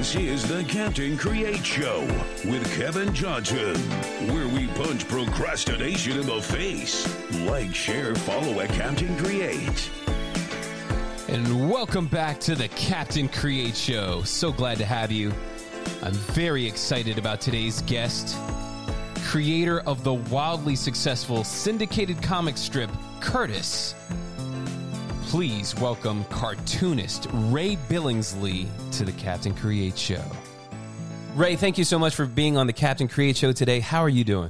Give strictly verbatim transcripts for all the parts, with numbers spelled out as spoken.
This is the Captain Create Show with Kevin Johnson, where we punch procrastination in the face. Like, share, follow at Captain Create. And welcome back to the Captain Create Show. So glad to have you. I'm very excited about today's guest, creator of the wildly successful syndicated comic strip, Curtis. Please welcome cartoonist Ray Billingsley to the Captain Create Show. Ray, thank you so much for being on the Captain Create Show today. How are you doing?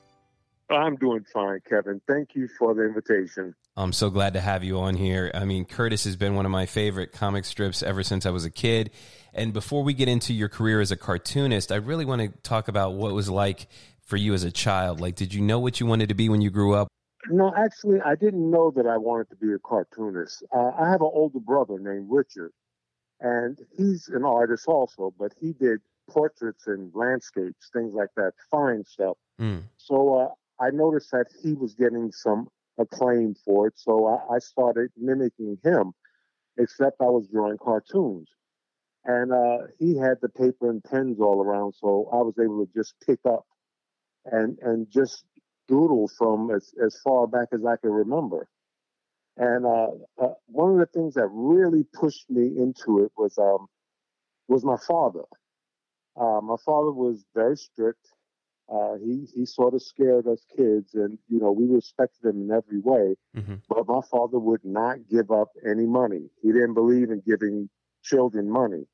I'm doing fine, Kevin. Thank you for the invitation. I'm so glad to have you on here. I mean, Curtis has been one of my favorite comic strips ever since I was a kid. And before we get into your career as a cartoonist, I really want to talk about what it was like for you as a child. Like, did you know what you wanted to be when you grew up? No, actually, I didn't know that I wanted to be a cartoonist. Uh, I have an older brother named Richard, and he's an artist also, but he did portraits and landscapes, things like that, fine stuff. Mm. So uh, I noticed that he was getting some acclaim for it, so I, I started mimicking him, except I was drawing cartoons. And uh, he had the paper and pens all around, so I was able to just pick up and and just doodle from as, as far back as I can remember. And uh, uh, one of the things that really pushed me into it was um, was my father. Uh, my father was very strict. Uh, he he sort of scared us kids, and you know we respected him in every way. Mm-hmm. But my father would not give up any money. He didn't believe in giving children money.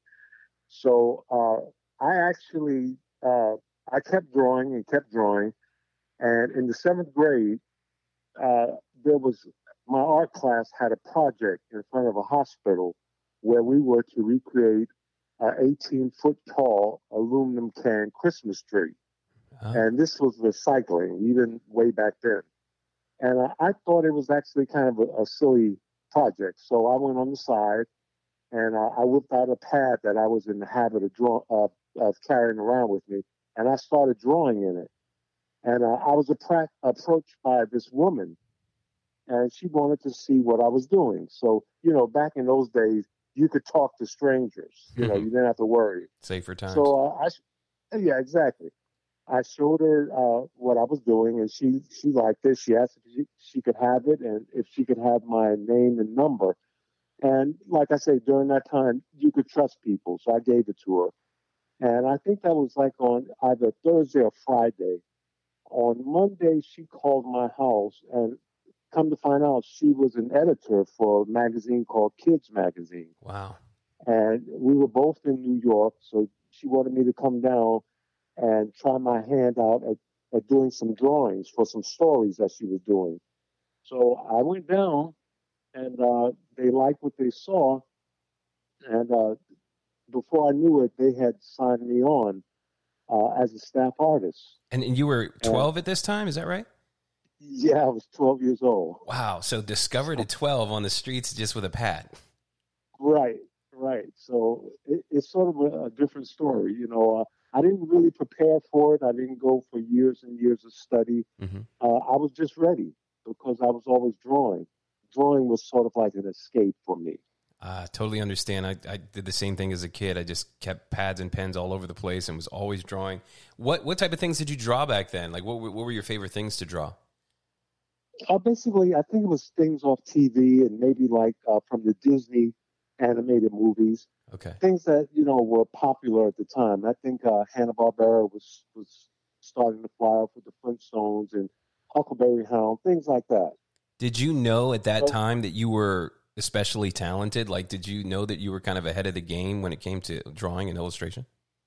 So uh, I actually uh, I kept drawing and kept drawing. And in the seventh grade, uh, there was my art class had a project in front of a hospital where we were to recreate an eighteen foot tall aluminum can Christmas tree. Oh. And this was recycling, even way back then. And uh, I thought it was actually kind of a, a silly project. So I went on the side and uh, I whipped out a pad that I was in the habit of, draw, uh, of carrying around with me. And I started drawing in it. And uh, I was appra- approached by this woman, and she wanted to see what I was doing. So, you know, back in those days, you could talk to strangers. You know, you didn't have to worry. Safer times. So, uh, I, yeah, exactly. I showed her uh, what I was doing, and she she liked it. She asked if she, she could have it, and if she could have my name and number. And like I say, during that time, you could trust people, so I gave it to her. And I think that was like on either Thursday or Friday. On Monday, she called my house, and come to find out, she was an editor for a magazine called Kids Magazine. Wow. And we were both in New York, so she wanted me to come down and try my hand out at, at doing some drawings for some stories that she was doing. So I went down, and uh, they liked what they saw, and uh, before I knew it, they had signed me on Uh, as a staff artist. And, and you were twelve uh, at this time, is that right? Yeah, I was twelve years old. Wow, so discovered at twelve on the streets just with a pad. Right, right. So it, it's sort of a, a different story. You know, uh, I didn't really prepare for it. I didn't go for years and years of study. Mm-hmm. Uh, I was just ready because I was always drawing. Drawing was sort of like an escape for me. I uh, totally understand. I, I did the same thing as a kid. I just kept pads and pens all over the place and was always drawing. What what type of things did you draw back then? Like, what, what were your favorite things to draw? Uh, basically, I think it was things off T V and maybe like uh, from the Disney animated movies. Okay. Things that, you know, were popular at the time. I think uh, Hanna-Barbera was, was starting to fly off with the Flintstones and Huckleberry Hound, things like that. Did you know at that so, time that you were especially talented? Like, did you know that you were kind of ahead of the game when it came to drawing and illustration?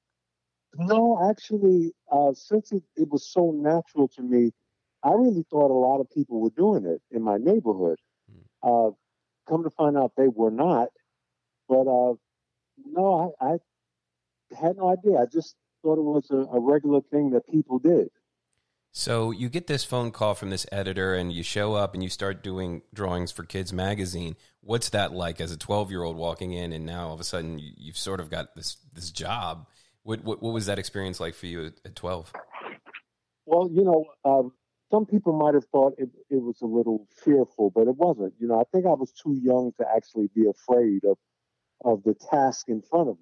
No, actually, uh, since it, it was so natural to me, I really thought a lot of people were doing it in my neighborhood. Hmm. Uh, come to find out they were not. But uh, no, I, I had no idea. I just thought it was a, a regular thing that people did. So you get this phone call from this editor and you show up and you start doing drawings for Kids Magazine. What's that like as a twelve-year-old walking in and now all of a sudden you, you've sort of got this this job? What, what what was that experience like for you at, at twelve? Well, you know, um, some people might have thought it, it was a little fearful, but it wasn't. You know, I think I was too young to actually be afraid of, of the task in front of me.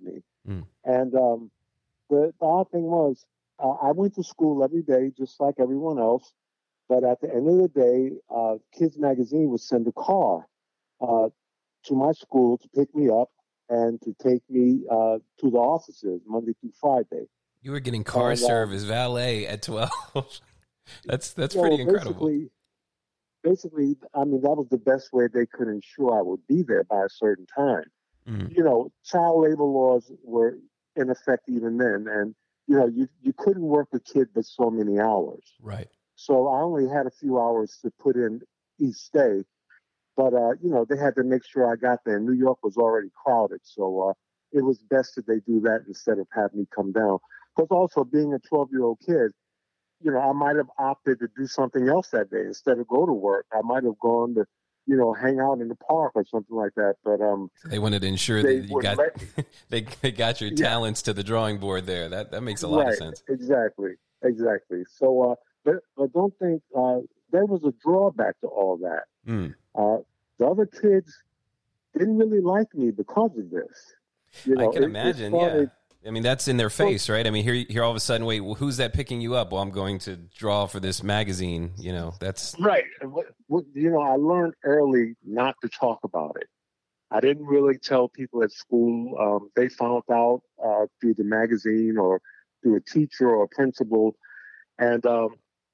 Mm. And um, the, the odd thing was, uh, I went to school every day, just like everyone else. But at the end of the day, uh, Kids Magazine would send a car uh, to my school to pick me up and to take me uh, to the offices Monday through Friday. You were getting car and, service, um, valet at twelve. that's that's you know, pretty incredible. Basically, basically, I mean, that was the best way they could ensure I would be there by a certain time. Mm. You know, child labor laws were in effect even then. And, you know, you, you couldn't work a kid but so many hours. Right. So I only had a few hours to put in each day. But, uh, you know, they had to make sure I got there. New York was already crowded. So uh, it was best that they do that instead of have me come down. Because also being a twelve-year-old kid, you know, I might have opted to do something else that day instead of go to work. I might have gone to, you know, hang out in the park or something like that. But um, so they wanted to ensure they that you would got let me. they they got your Yeah. talents to the drawing board there. That that makes a lot Right, of sense. exactly, exactly. So, uh, but but don't think uh, there was a drawback to all that. Mm. Uh, the other kids didn't really like me because of this. You know, I can it- it imagine. started- Yeah. I mean, that's in their face, right? I mean, here, here, all of a sudden, wait, well, who's that picking you up? Well, I'm going to draw for this magazine. You know, that's Right. And what- what- You know, I learned early not to talk about it. I didn't really tell people at school. Um, they found out uh, through the magazine or through a teacher or a principal. And um,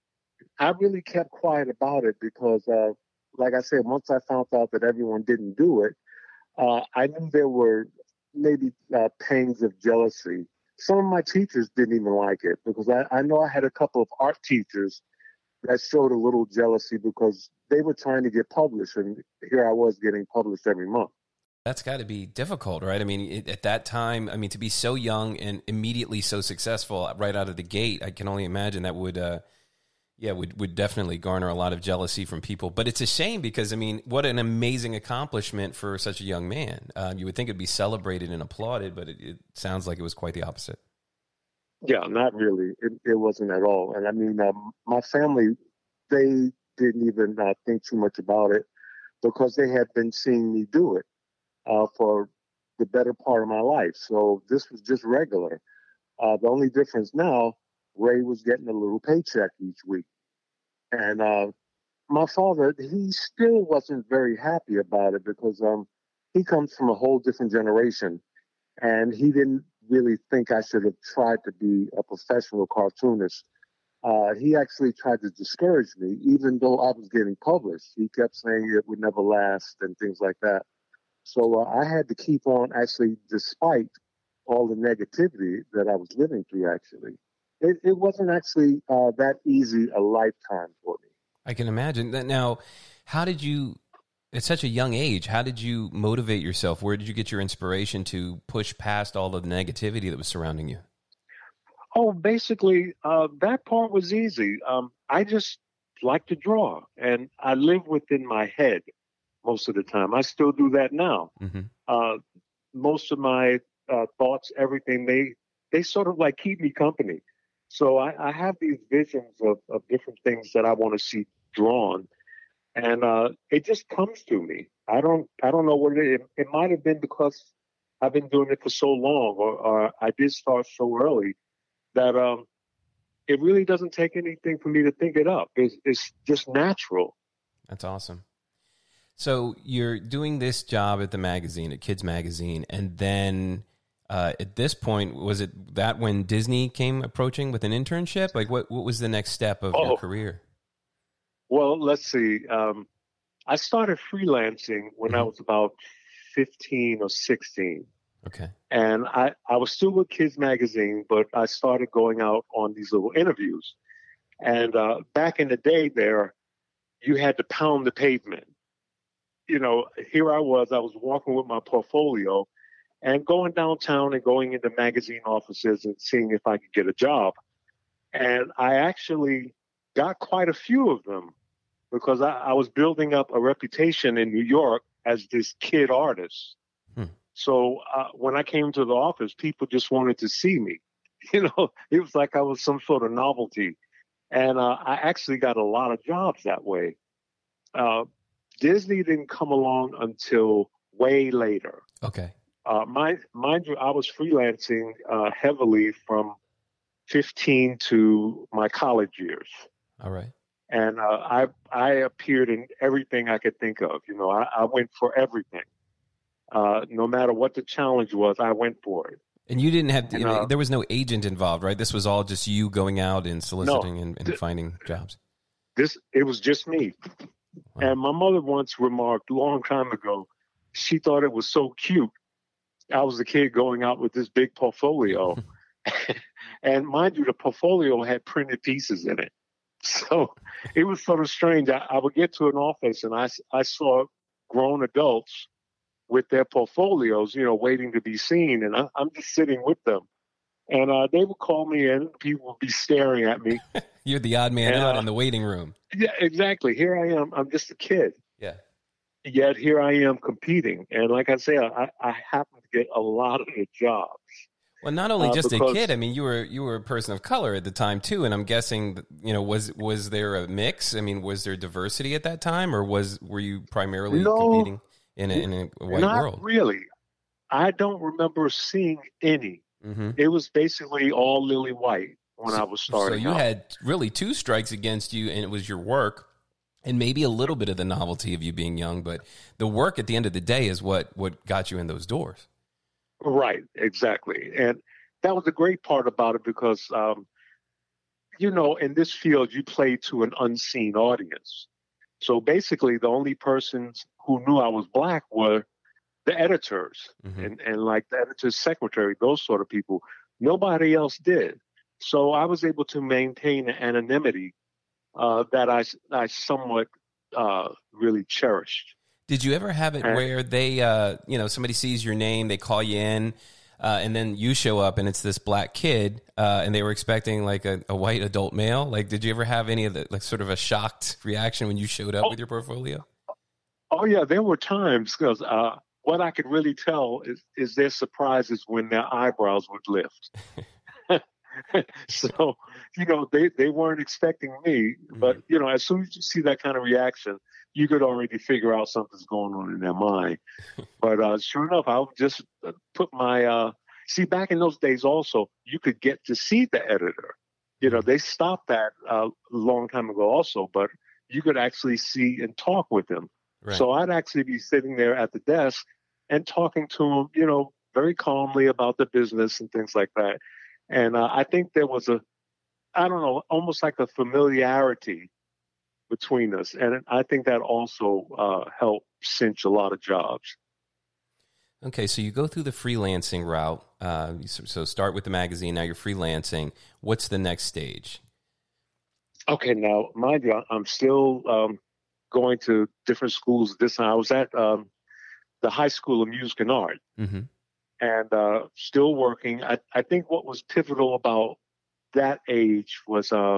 I really kept quiet about it because, uh, like I said, once I found out that everyone didn't do it, uh, I knew there were maybe uh, pangs of jealousy. Some of my teachers didn't even like it because I, I know I had a couple of art teachers that showed a little jealousy because they were trying to get published, and here I was getting published every month. that's got to be difficult, right? I mean, it, at that time, I mean, to be so young and immediately so successful right out of the gate, I can only imagine that would, uh, yeah, would would definitely garner a lot of jealousy from people. But it's a shame because, I mean, what an amazing accomplishment for such a young man. Uh, you would think it'd be celebrated and applauded, but it, it sounds like it was quite the opposite. Yeah, not really. It, it wasn't at all. And I mean, um, my family, they didn't even uh, think too much about it because they had been seeing me do it uh, for the better part of my life. So this was just regular. Uh, the only difference now, Ray was getting a little paycheck each week. And uh, my father, he still wasn't very happy about it because um, he comes from a whole different generation. And he didn't really think I should have tried to be a professional cartoonist. Uh, he actually tried to discourage me, even though I was getting published. He kept saying it would never last and things like that. So uh, I had to keep on actually, despite all the negativity that I was living through, actually. It, it wasn't actually uh, that easy a lifetime for me. I can imagine that. Now, how did you, at such a young age, how did you motivate yourself? Where did you get your inspiration to push past all of the negativity that was surrounding you? Oh, basically, uh, that part was easy. Um, I just like to draw, and I live within my head most of the time. I still do that now. Mm-hmm. Uh, most of my uh, thoughts, everything, they they sort of like keep me company. So I, I have these visions of, of different things that I want to see drawn, and uh, it just comes to me. I don't I don't know what it is. It, it might have been because I've been doing it for so long, or, or I did start so early that um, it really doesn't take anything for me to think it up. It's, it's just natural. That's awesome. So you're doing this job at the magazine, at Kids Magazine, and then uh, at this point, was it that when Disney came approaching with an internship? Like, what, what was the next step of Oh. your career? Well, let's see. Um, I started freelancing when Mhm. I was about fifteen or sixteen. Okay. And I, I was still with Kids Magazine, but I started going out on these little interviews. And uh, back in the day there, you had to pound the pavement. You know, here I was, I was walking with my portfolio and going downtown and going into magazine offices and seeing if I could get a job. And I actually got quite a few of them because I, I was building up a reputation in New York as this kid artist. Hmm. So uh, when I came to the office, people just wanted to see me. You know, it was like I was some sort of novelty. And uh, I actually got a lot of jobs that way. Uh, Disney didn't come along until way later. Okay. Uh, mind, mind you, I was freelancing uh, heavily from fifteen to my college years. All right. And uh, I I appeared in everything I could think of. You know, I, I went for everything. Uh, no matter what the challenge was, I went for it. And you didn't have, And, uh, there was no agent involved, right? This was all just you going out and soliciting No. and, and Th- finding jobs. This it was just me. Wow. And my mother once remarked a long time ago, she thought it was so cute. I was a kid going out with this big portfolio. And mind you, the portfolio had printed pieces in it. So it was sort of strange. I, I would get to an office and I, I saw grown adults with their portfolios, you know, waiting to be seen. And I, I'm just sitting with them. And uh, they would call me in. People would be staring at me. You're the odd man And, out uh, in the waiting room. Yeah, exactly. Here I am. I'm just a kid. Yeah. Yet here I am competing. And like I say, I, I happen to get a lot of the jobs. Well, not only Uh, just a because- kid. I mean, you were you were a person of color at the time too, and I'm guessing, you know, was was there a mix? I mean, was there diversity at that time, or was were you primarily No, competing in a, in a white Not world? really. I don't remember seeing any. Mm-hmm. It was basically all lily white when I was starting So you out. had really two strikes against you, and it was your work, and maybe a little bit of the novelty of you being young, but the work at the end of the day is what what got you in those doors. Right, exactly. And that was the great part about it because, um, you know, in this field, you play to an unseen audience. So basically, the only persons who knew I was black were the editors Mhm. and, and like the editor's secretary, those sort of people. Nobody else did. So I was able to maintain an anonymity uh, that I, I somewhat uh, really cherished. Did you ever have it Uh, where they, uh, you know, somebody sees your name, they call you in, uh, and then you show up and it's this black kid, uh, and they were expecting like a, a white adult male? Like, did you ever have any of the, like, sort of a shocked reaction when you showed up Oh. with your portfolio? Oh, yeah, there were times because uh, what I could really tell is, is their surprises when their eyebrows would lift. So, you know, they, they weren't expecting me, but, you know, as soon as you see that kind of reaction, you could already figure out something's going on in their mind. But uh, sure enough, I would just uh, put my, uh, see, back in those days also, you could get to see the editor. You know, they stopped that uh, a long time ago also, but you could actually see and talk with them. Right. So I'd actually be sitting there at the desk and talking to them, you know, very calmly about the business and things like that. And uh, I think there was a, I don't know, almost like a familiarity between us. And I think that also uh, helped cinch a lot of jobs. Okay, so you go through the freelancing route. Uh, so so start with the magazine. Now you're freelancing. What's the next stage? Okay, now, mind you, I'm still um, going to different schools. This time I was at um, the High School of Music and Art. Mm-hmm. And uh, still working. I, I think what was pivotal about that age was uh,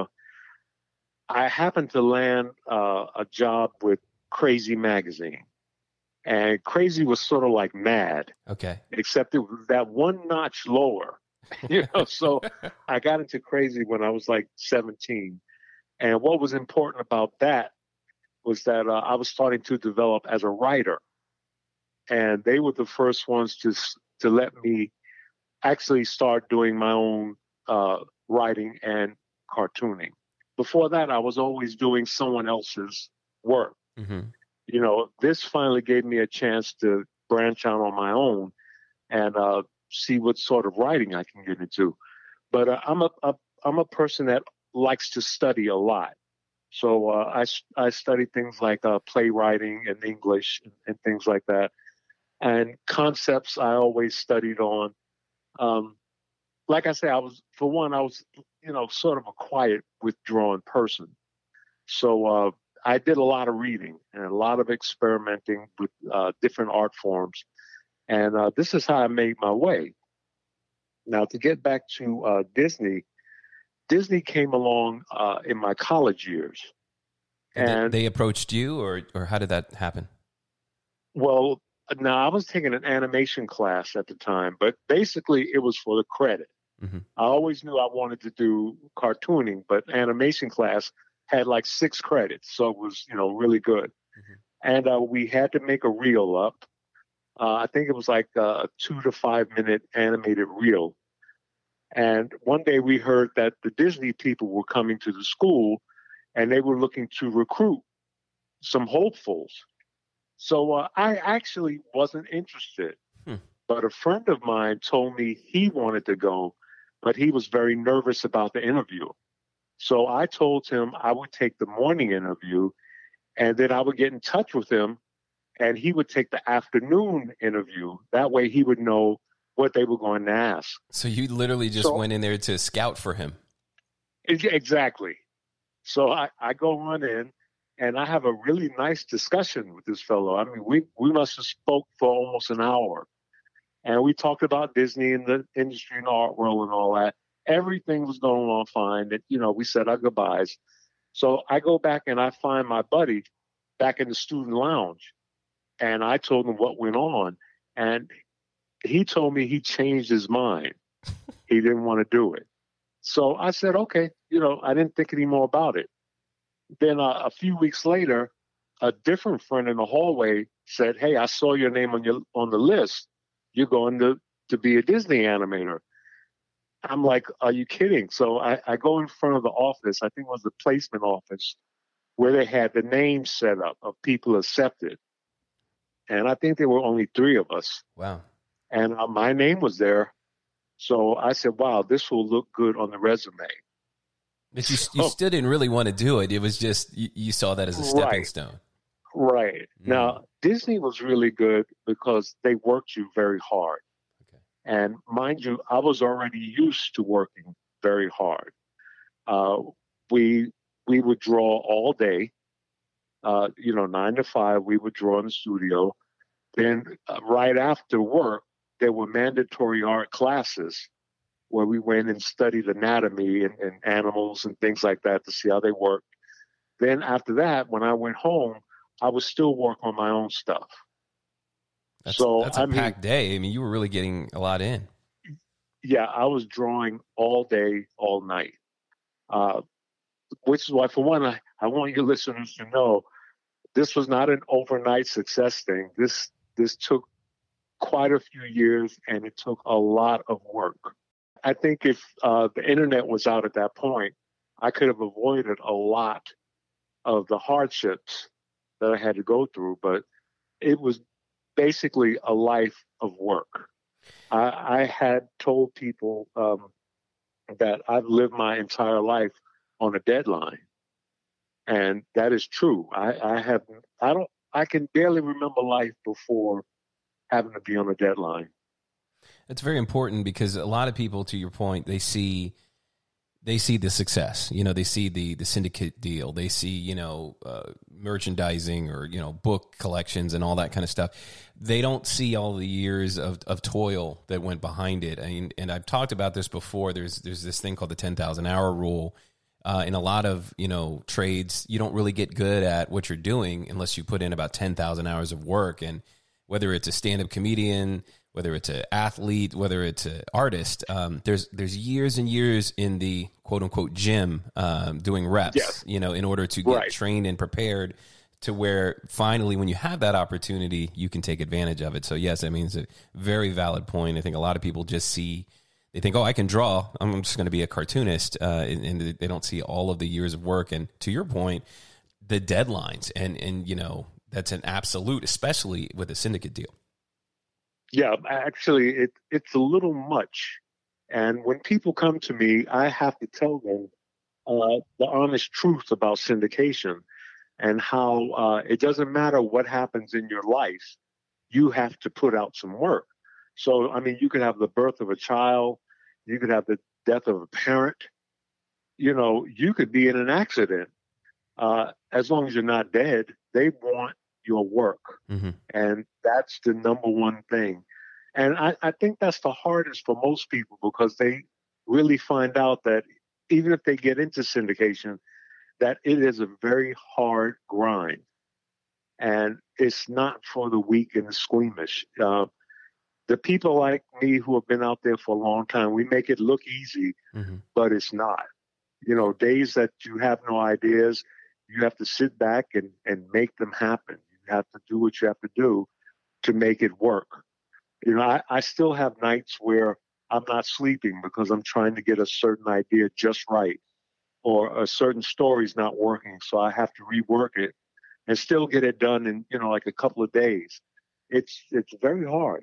I happened to land uh, a job with Crazy Magazine. And Crazy was sort of like Mad, Okay. except it was that one notch lower. You know, so I got into Crazy when I was like seventeen. And what was important about that was that uh, I was starting to develop as a writer. And they were the first ones to to let me actually start doing my own uh, writing and cartooning. Before that, I was always doing someone else's work. Mm-hmm. You know, this finally gave me a chance to branch out on my own and uh, see what sort of writing I can get into. But uh, I'm a, a I'm a person that likes to study a lot. So uh, I I study things like uh, playwriting and English and, and things like that. And concepts I always studied on. Um, like I say, I was, for one, I was, you know, sort of a quiet, withdrawn person. So uh, I did a lot of reading and a lot of experimenting with uh, different art forms. And uh, this is how I made my way. Now, to get back to uh, Disney, Disney came along uh, in my college years. And And they, they approached you, or or how did that happen? well, now I was taking an animation class at the time, but basically it was for the credit. Mm-hmm. I always knew I wanted to do cartooning, but animation class had like six credits, so it was, you know, really good. Mm-hmm. And uh, we had to make a reel up. Uh, I think it was like a two to five minute animated reel. And one day we heard that the Disney people were coming to the school and they were looking to recruit some hopefuls. So uh, I actually wasn't interested. Hmm. But a friend of mine told me he wanted to go, but he was very nervous about the interview. So I told him I would take the morning interview and then I would get in touch with him and he would take the afternoon interview. That way he would know what they were going to ask. So you literally just so, went in there to scout for him. Exactly. So I, I go on in and I have a really nice discussion with this fellow. I mean, we, we must have spoke for almost an hour. And we talked about Disney and the industry and the art world and all that. Everything was going on fine. That, you know, we said our goodbyes. So I go back and I find my buddy back in the student lounge. And I told him what went on. And he told me he changed his mind. He didn't want to do it. So I said, okay, you know, I didn't think any more about it. Then uh, a few weeks later, a different friend in the hallway said, hey, I saw your name on your on the list. You're going to, to be a Disney animator. I'm like, are you kidding? So I, I go in front of the office, I think it was the placement office, where they had the names set up of people accepted. And I think there were only three of us. Wow. And uh, my name was there. So I said, wow, this will look good on the resume. But you, you oh. still didn't really want to do it. It was just, you, you saw that as a stepping right. stone. Right. Mm. Now, Disney was really good because they worked you very hard. Okay. And mind you, I was already used to working very hard. Uh, we we would draw all day. Uh, you know, nine to five, we would draw in the studio. Then uh, right after work, there were mandatory art classes where we went and studied anatomy and, and animals and things like that to see how they worked. Then after that, when I went home, I would still work on my own stuff. That's, so that's a I packed mean, day. I mean, you were really getting a lot in. Yeah, I was drawing all day, all night. Uh, which is why, for one, I, I want your listeners to know this was not an overnight success thing. This this took quite a few years, and it took a lot of work. I think if uh, the internet was out at that point, I could have avoided a lot of the hardships that I had to go through, but it was basically a life of work. I, I had told people um, that I've lived my entire life on a deadline, and that is true. I, I have, I don't, I can barely remember life before having to be on a deadline. It's very important because a lot of people, to your point, they see they see the success. You know, they see the the syndicate deal. They see, you know, uh, merchandising or, you know, book collections and all that kind of stuff. They don't see all the years of, of toil that went behind it. I mean, and I've talked about this before. There's there's this thing called the ten thousand hour rule. Uh, in a lot of, you know, trades, you don't really get good at what you're doing unless you put in about ten thousand hours of work. And whether it's a stand-up comedian, whether it's an athlete, whether it's an artist, um, there's there's years and years in the quote-unquote gym um, doing reps, yes. you know, in order to get right. trained and prepared to where finally when you have that opportunity, you can take advantage of it. So, yes, I mean, it's a very valid point. I think a lot of people just see, they think, oh, I can draw. I'm just going to be a cartoonist, uh, and, and they don't see all of the years of work. And to your point, the deadlines and, and you know, that's an absolute, especially with a syndicate deal. Yeah, actually, it, it's a little much. And when people come to me, I have to tell them uh, the honest truth about syndication and how uh, it doesn't matter what happens in your life, you have to put out some work. So, I mean, you could have the birth of a child, you could have the death of a parent, you know, you could be in an accident. Uh, as long as you're not dead, they want your work. Mm-hmm. And that's the number one thing. And I, I think that's the hardest for most people because they really find out that even if they get into syndication, that it is a very hard grind. And it's not for the weak and the squeamish. Uh, the people like me who have been out there for a long time, we make it look easy, mm-hmm. but it's not. You know, days that you have no ideas, you have to sit back and, and make them happen. You have to do what you have to do to make it work. You know, I, I still have nights where I'm not sleeping because I'm trying to get a certain idea just right, or a certain story's not working, so I have to rework it and still get it done in, you know, like a couple of days. It's it's very hard.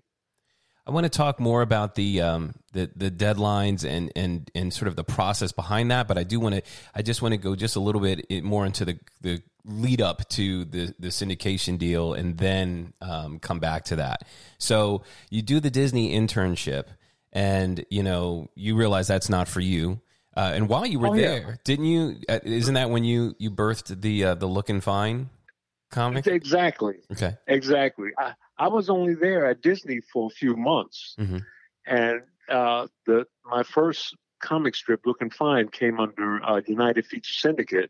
I want to talk more about the um, the the deadlines and and and sort of the process behind that, but I do want to I just want to go just a little bit more into the the lead up to the the syndication deal, and then um, come back to that. So you do the Disney internship, and you know you realize that's not for you. Uh, and while you were oh, there, yeah. didn't you? Uh, isn't that when you you birthed the uh, the Lookin' Fine comic? Exactly. Okay. Exactly. I, I was only there at Disney for a few months, Mm-hmm. and uh, the my first comic strip, Lookin' Fine, came under uh, United Feature Syndicate.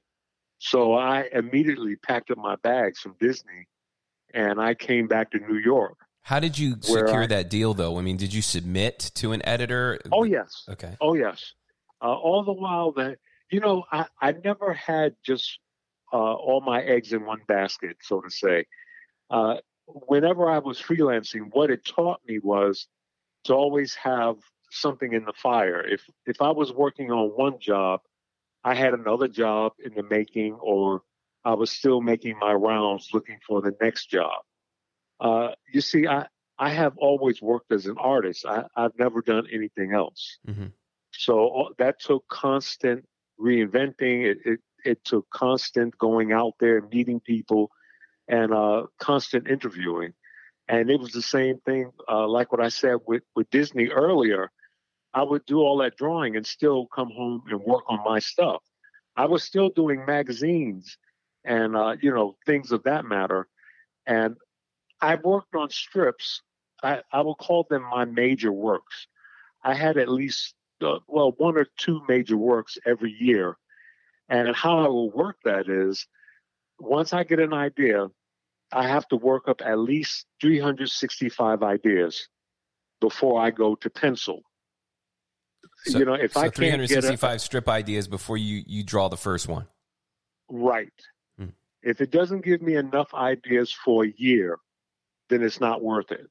So I immediately packed up my bags from Disney, and I came back to New York. How did you secure I, that deal, though? I mean, did you submit to an editor? Oh, yes. Okay. Oh, yes. Uh, all the while that, you know, I, I never had just uh, all my eggs in one basket, so to say. Uh, whenever I was freelancing, what it taught me was to always have something in the fire. If if I was working on one job, I had another job in the making, or I was still making my rounds looking for the next job. Uh, you see, I, I have always worked as an artist. I, I've never done anything else. Mm-hmm. So that took constant reinventing. It, it, it took constant going out there, meeting people, and uh, constant interviewing. And it was the same thing, uh, like what I said with, with Disney earlier. I would do all that drawing and still come home and work on my stuff. I was still doing magazines and, uh, you know, things of that matter. And I worked on strips. I, I will call them my major works. I had at least, uh, well, one or two major works every year. And how I will work that is, once I get an idea, I have to work up at least three hundred sixty-five ideas before I go to pencil. So, you know, if so I can't three hundred sixty-five get a, strip ideas before you, you draw the first one. Right. Hmm. If it doesn't give me enough ideas for a year, then it's not worth it.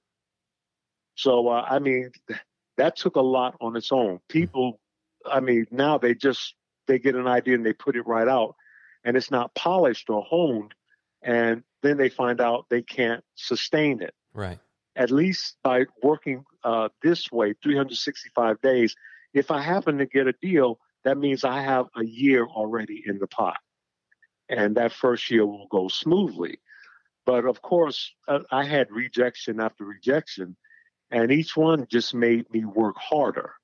So, uh, I mean, that took a lot on its own. People, I mean, now they just, they get an idea and they put it right out, and it's not polished or honed. And then they find out they can't sustain it. Right. At least by working uh, this way, three hundred sixty-five days, if I happen to get a deal, that means I have a year already in the pot. And that first year will go smoothly. But of course, uh, I had rejection after rejection, and each one just made me work harder.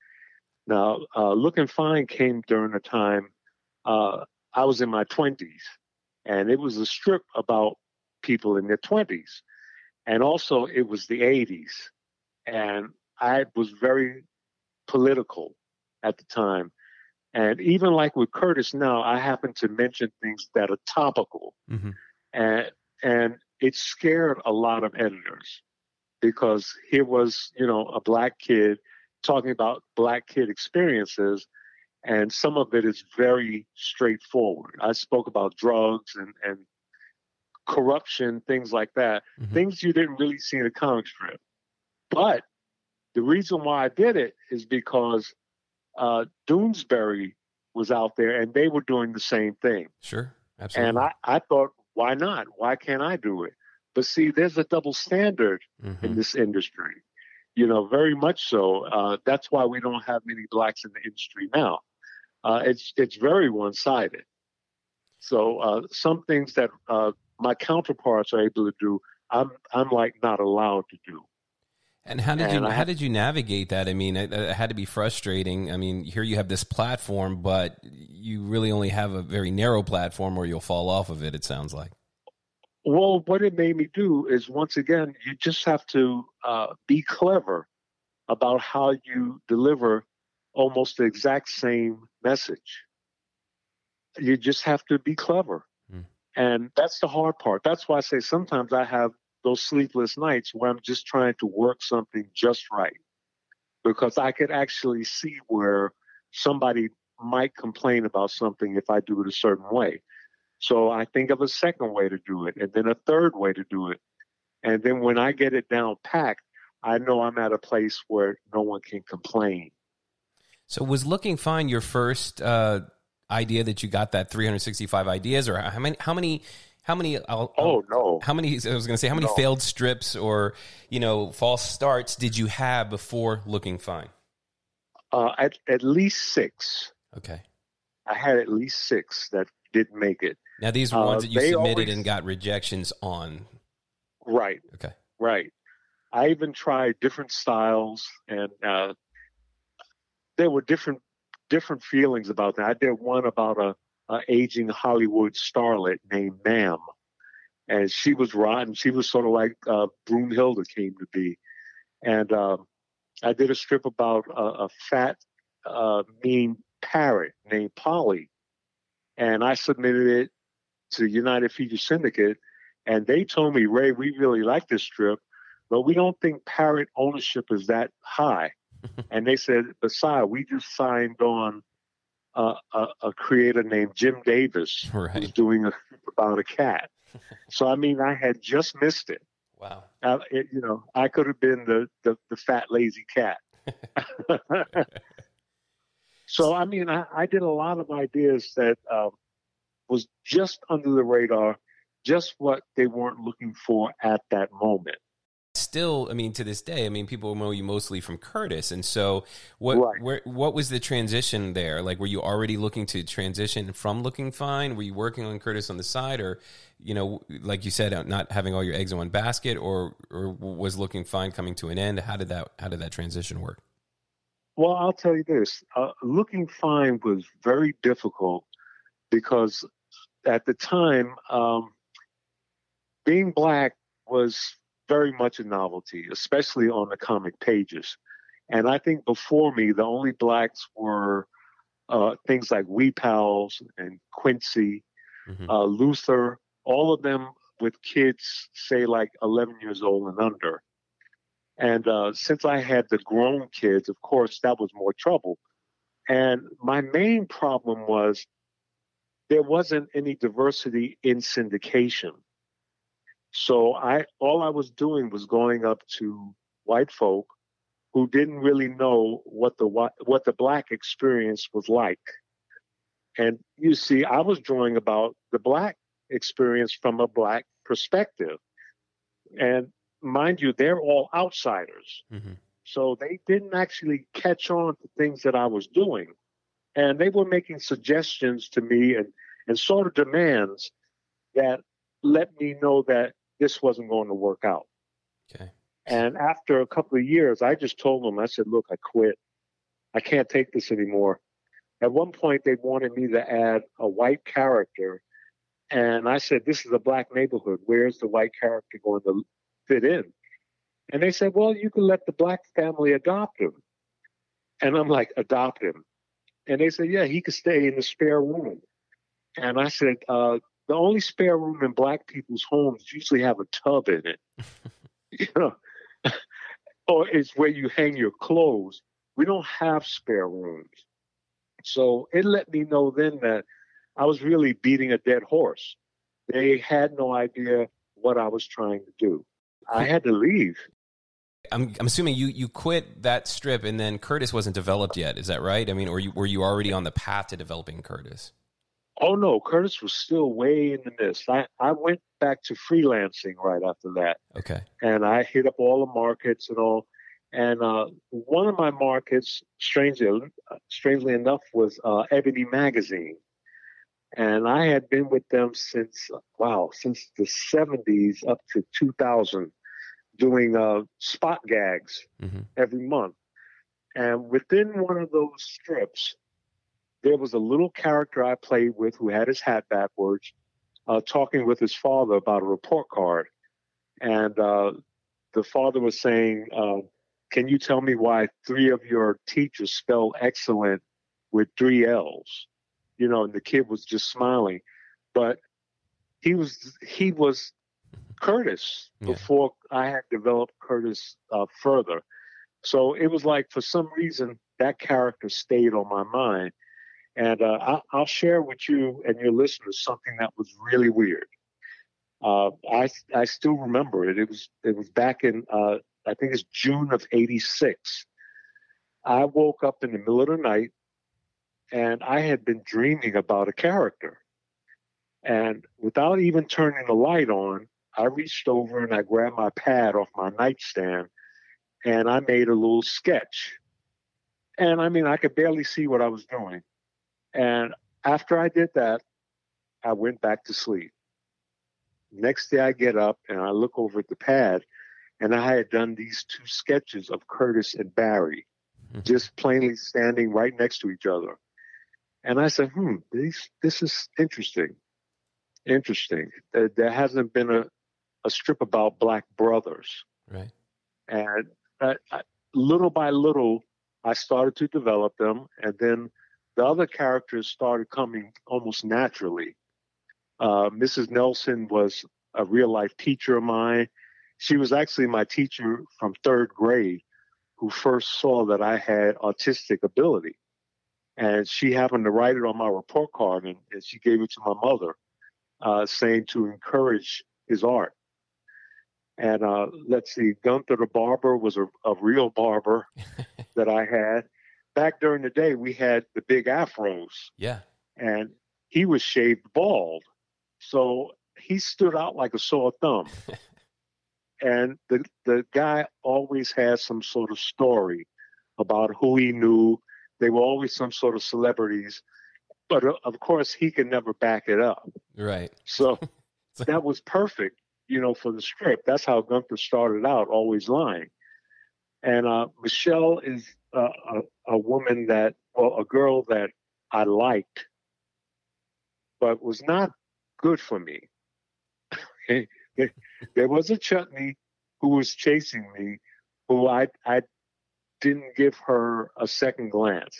Now, uh, Lookin' Fine came during a time uh, I was in my twenties, and it was a strip about people in their twenties. And also, it was the eighties, and I was very political at the time. And even like with Curtis now, I happen to mention things that are topical. Mm-hmm. And and it scared a lot of editors, because here was, you know, a black kid talking about black kid experiences, and some of it is very straightforward. I spoke about drugs and, and corruption, things like that, mm-hmm. things you didn't really see in a comic strip. But the reason why I did it is because uh, Doonesbury was out there, and they were doing the same thing. Sure, absolutely. And I, I thought, why not? Why can't I do it? But see, there's a double standard mm-hmm. in this industry, you know, very much so. Uh, that's why we don't have many blacks in the industry now. Uh, it's it's very one-sided. So uh, some things that uh, my counterparts are able to do, I'm I'm like not allowed to do. And how did and you I, how did you navigate that? I mean, it, it had to be frustrating. I mean, here you have this platform, but you really only have a very narrow platform, or you'll fall off of it. It sounds like. Well, what it made me do is, once again, you just have to uh, be clever about how you deliver almost the exact same message. You just have to be clever. Mm. And that's the hard part. That's why I say sometimes I have those sleepless nights where I'm just trying to work something just right, because I could actually see where somebody might complain about something if I do it a certain way. So I think of a second way to do it, and then a third way to do it. And then when I get it down packed, I know I'm at a place where no one can complain. So was Looking Fine your first uh, idea that you got that three hundred sixty-five ideas, or how many, how many, how many, I'll, oh, no. How many, I was going to say, how many no. failed strips or, you know, false starts did you have before Looking Fine? Uh, at, at least six. Okay. I had at least six that didn't make it. Now, these are ones uh, that you submitted always, and got rejections on. Right. Okay. Right. I even tried different styles, and uh, there were different different feelings about that. I did one about a, a aging Hollywood starlet named Ma'am, and she was rotten. She was sort of like uh, Broomhilda came to be. And uh, I did a strip about a, a fat, uh, mean parrot named Polly, and I submitted it to United Feature Syndicate, and they told me, Ray, we really like this strip, but we don't think parrot ownership is that high. And they said, besides, we just signed on uh, a, a creator named Jim Davis, right, who's doing a strip about a cat. So, I mean, I had just missed it. Wow. Uh, it, you know, I could have been the, the, the fat, lazy cat. So, I mean, I, I did a lot of ideas that um, was just under the radar, just what they weren't looking for at that moment. Still, I mean, to this day, I mean, people know you mostly from Curtis. And so what, right. where, what was the transition there? Like, were you already looking to transition from Looking Fine? Were you working on Curtis on the side, or, you know, like you said, not having all your eggs in one basket, or, or was Looking Fine coming to an end? How did that, how did that transition work? Well, I'll tell you this, uh, Looking Fine was very difficult because at the time, um, being black was very much a novelty, especially on the comic pages. And I think before me, the only blacks were uh, things like Wee Pals and Quincy, mm-hmm. uh, Luther, all of them with kids, say, like eleven years old and under. And uh, since I had the grown kids, of course, that was more trouble. And my main problem was there wasn't any diversity in syndication. So I, all I was doing was going up to white folk who didn't really know what the what the black experience was like. And you see, I was drawing about the black experience from a black perspective. And mind you, they're all outsiders. Mm-hmm. So they didn't actually catch on to things that I was doing. And they were making suggestions to me and, and sort of demands that let me know that this wasn't going to work out. Okay. And after a couple of years, I just told them, I said, look, I quit. I can't take this anymore. At one point, they wanted me to add a white character. And I said, this is a black neighborhood. Where's the white character going to fit in? And they said, well, you can let the black family adopt him. And I'm like, adopt him? And they said, yeah, he could stay in the spare room. And I said, uh, the only spare room in black people's homes usually have a tub in it, you know, or it's where you hang your clothes. We don't have spare rooms. So it let me know then that I was really beating a dead horse. They had no idea what I was trying to do. I had to leave. I'm, I'm assuming you, you quit that strip and then Curtis wasn't developed yet. Is that right? I mean, or you, were you already on the path to developing Curtis? Oh, no, Curtis was still way in the mist. I, I went back to freelancing right after that. Okay. And I hit up all the markets and all. And uh, one of my markets, strangely, strangely enough, was uh, Ebony Magazine. And I had been with them since, wow, since the seventies up to two thousand, doing uh, spot gags mm-hmm. every month. And within one of those strips, there was a little character I played with who had his hat backwards, uh, talking with his father about a report card. And uh, the father was saying, uh, can you tell me why three of your teachers spell excellent with three L's? You know, and the kid was just smiling. But he was he was Curtis yeah. before I had developed Curtis uh, further. So it was like, for some reason, that character stayed on my mind. And uh, I'll share with you and your listeners something that was really weird. Uh, I I still remember it. It was it was back in uh, I think it's June of eighty-six. I woke up in the middle of the night, and I had been dreaming about a character. And without even turning the light on, I reached over and I grabbed my pad off my nightstand, and I made a little sketch. And I mean, I could barely see what I was doing. And after I did that, I went back to sleep. Next day I get up and I look over at the pad, and I had done these two sketches of Curtis and Barry, mm-hmm. just plainly standing right next to each other. And I said, hmm, this, this is interesting. Interesting. There, there hasn't been a, a strip about Black brothers. Right. And I, I, little by little, I started to develop them. And then the other characters started coming almost naturally. Uh, Missus Nelson was a real life teacher of mine. She was actually my teacher from third grade, who first saw that I had autistic ability. And she happened to write it on my report card, and, and she gave it to my mother, uh, saying to encourage his art. And uh, let's see, Gunther the barber was a, a real barber that I had. Back during the day, we had the big afros. Yeah. And he was shaved bald. So he stood out like a sore thumb. And the the guy always had some sort of story about who he knew. They were always some sort of celebrities. But uh, of course, he could never back it up. Right. So that was perfect, you know, for the strip. That's how Gunther started out, always lying. And uh, Michelle is uh, a, a woman that, well, a girl that I liked, but was not good for me. There was a chutney who was chasing me, who I I didn't give her a second glance.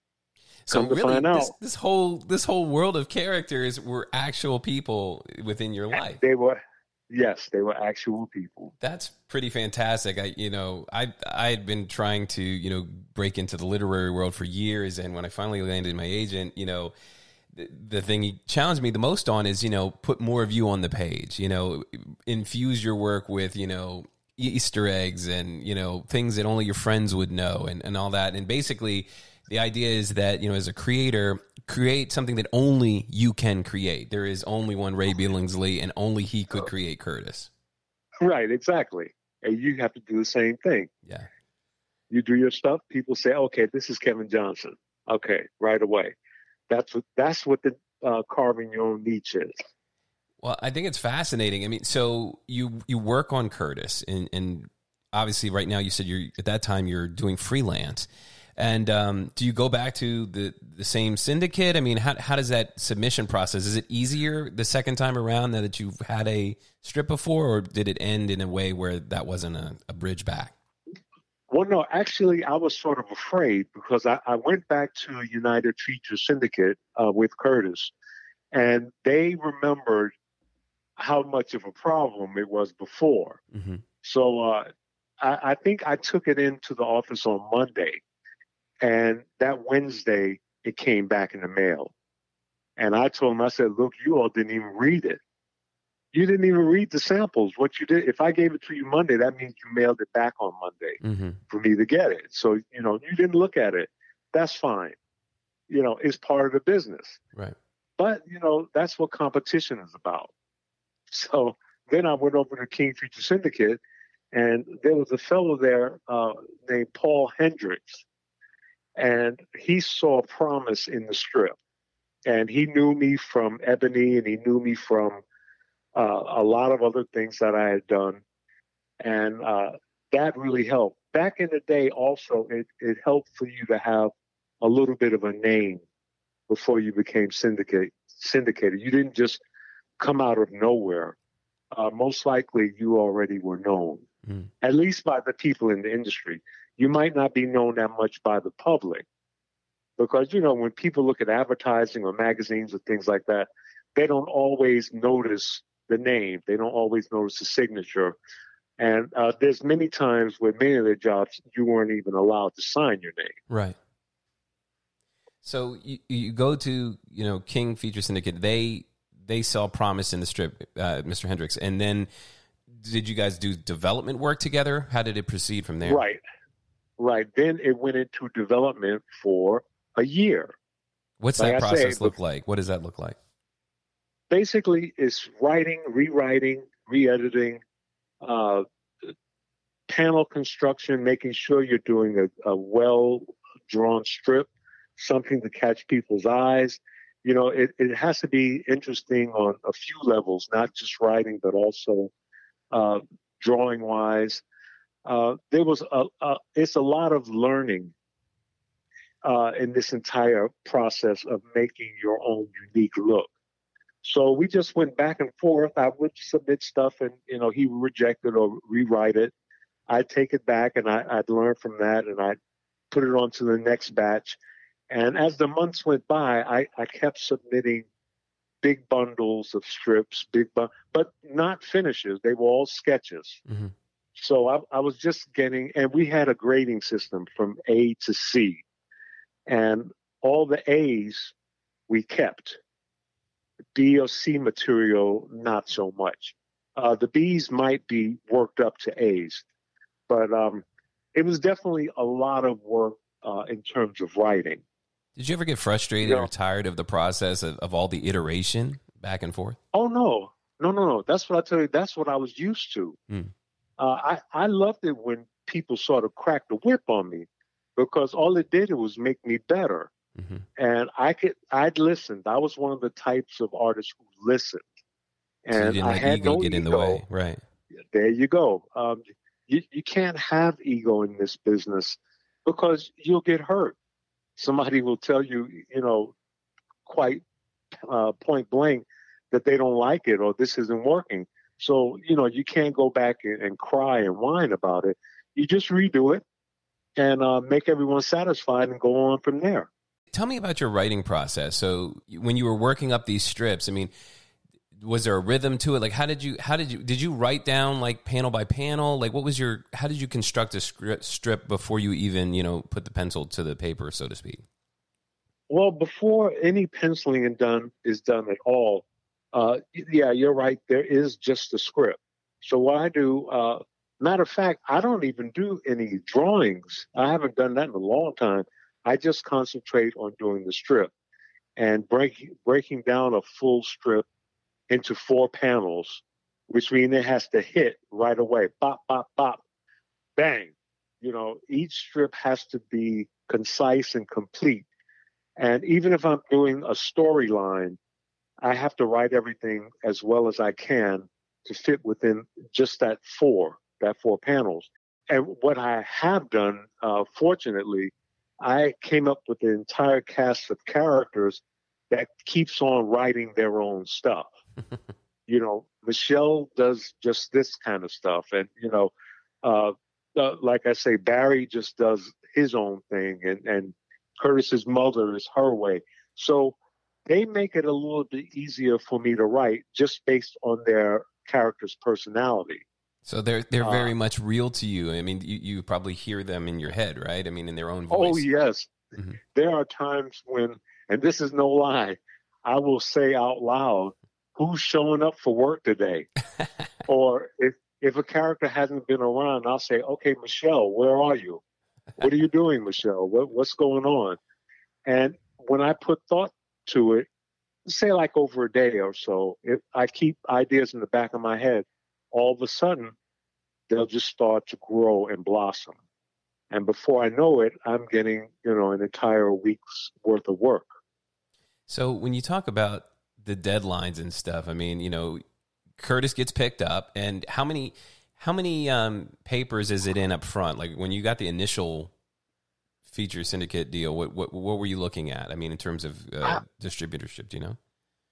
So Come to really, find out, this, this whole this whole world of characters were actual people within your life. They were, yes, they were actual people. That's pretty fantastic. I, you know, I I had been trying to, you know, break into the literary world for years, and when I finally landed my agent, you know, the, the thing he challenged me the most on is, you know, put more of you on the page. You know, infuse your work with, you know, Easter eggs and, you know, things that only your friends would know, and and all that. And basically, the idea is that, you know, as a creator, create something that only you can create. There is only one Ray Billingsley, and only he could create Curtis. Right, exactly. And you have to do the same thing. Yeah. You do your stuff, people say, okay, this is Kevin Johnson. Okay, right away. That's what that's what the uh, carving your own niche is. Well, I think it's fascinating. I mean, so you you work on Curtis, and, and obviously right now you said you're at that time you're doing freelance. And um, do you go back to the, the same syndicate? I mean, how how does that submission process? Is it easier the second time around now that you've had a strip before, or did it end in a way where that wasn't a, a bridge back? Well, no, actually, I was sort of afraid because I, I went back to United Feature Syndicate uh, with Curtis, and they remembered how much of a problem it was before. Mm-hmm. So uh, I, I think I took it into the office on Monday. And that Wednesday, it came back in the mail. And I told him, I said, look, you all didn't even read it. You didn't even read the samples. What you did, if I gave it to you Monday, that means you mailed it back on Monday mm-hmm. for me to get it. So, you know, you didn't look at it. That's fine. You know, it's part of the business. Right. But, you know, that's what competition is about. So then I went over to King Feature Syndicate, and there was a fellow there uh, named Paul Hendricks. And he saw promise in the strip. And he knew me from Ebony, and he knew me from uh, a lot of other things that I had done. And uh, that really helped. Back in the day, also, it, it helped for you to have a little bit of a name before you became syndicate, syndicated. You didn't just come out of nowhere. Uh, most likely, you already were known, mm. at least by the people in the industry. You might not be known that much by the public because, you know, when people look at advertising or magazines or things like that, they don't always notice the name. They don't always notice the signature. And uh, there's many times where many of their jobs, you weren't even allowed to sign your name. Right. So you, you go to, you know, King Feature Syndicate. They they saw promise in the strip, uh, Mister Hendricks, and then did you guys do development work together? How did it proceed from there? Right, right. Then it went into development for a year. What's like that I process say, look like? What does that look like? Basically, it's writing, rewriting, re-editing, uh, panel construction, making sure you're doing a, a well-drawn strip, something to catch people's eyes. You know, it, it has to be interesting on a few levels, not just writing, but also uh, drawing-wise. Uh, there was a, a, it's a lot of learning uh, in this entire process of making your own unique look. So we just went back and forth. I would submit stuff and, you know, he would reject it or rewrite it. I'd take it back and I, I'd learn from that and I'd put it on to the next batch. And as the months went by, I, I kept submitting big bundles of strips, big bu- but not finishes. They were all sketches. Mm-hmm. So I, I was just getting, and we had a grading system from A to C. And all the A's we kept. B or C material, not so much. Uh, the B's might be worked up to A's, but um, it was definitely a lot of work uh, in terms of writing. Did you ever get frustrated you know, or tired of the process of, of all the iteration back and forth? Oh, no. No, no, no. That's what I tell you. That's what I was used to. Mm. Uh, I, I loved it when people sort of cracked the whip on me because all it did was make me better. Mm-hmm. And I could, I'd listened. I was one of the types of artists who listened. And so you didn't I let had ego no get in ego. the way, right? There you go. Um, you, you can't have ego in this business because you'll get hurt. Somebody will tell you, you know, quite uh, point blank that they don't like it or this isn't working. So, you know, you can't go back and, and cry and whine about it. You just redo it and uh, make everyone satisfied and go on from there. Tell me about your writing process. So when you were working up these strips, I mean, was there a rhythm to it? Like, how did you, how did you, did you write down like panel by panel? Like, what was your, how did you construct a script, strip before you even, you know, put the pencil to the paper, so to speak? Well, before any penciling is done, is done at all, uh, yeah, you're right. There is just a script. So what I do, uh, matter of fact, I don't even do any drawings. I haven't done that in a long time. I just concentrate on doing the strip and break, breaking down a full strip into four panels, which means it has to hit right away. Bop, bop, bop, bang. You know, each strip has to be concise and complete. And even if I'm doing a storyline, I have to write everything as well as I can to fit within just that four, that four panels. And what I have done, uh, fortunately, I came up with the entire cast of characters that keeps on writing their own stuff. You know, Michelle does just this kind of stuff. And, you know, uh, uh, like I say, Barry just does his own thing. And, and Curtis's mother is her way. So they make it a little bit easier for me to write just based on their character's personality. So they're they're uh, very much real to you. I mean, you, you probably hear them in your head, right? I mean, in their own voice. Oh, yes. Mm-hmm. There are times when, and this is no lie, I will say out loud, who's showing up for work today? Or if, if a character hasn't been around, I'll say, okay, Michelle, where are you? What are you doing, Michelle? What, what's going on? And when I put thought to it, say like over a day or so, if I keep ideas in the back of my head, all of a sudden, they'll just start to grow and blossom. And before I know it, I'm getting, you know, an entire week's worth of work. So when you talk about the deadlines and stuff, I mean, you know, Curtis gets picked up, and how many how many um, papers is it in up front? Like when you got the initial feature syndicate deal, what what what were you looking at? I mean, in terms of uh, I, distributorship, do you know?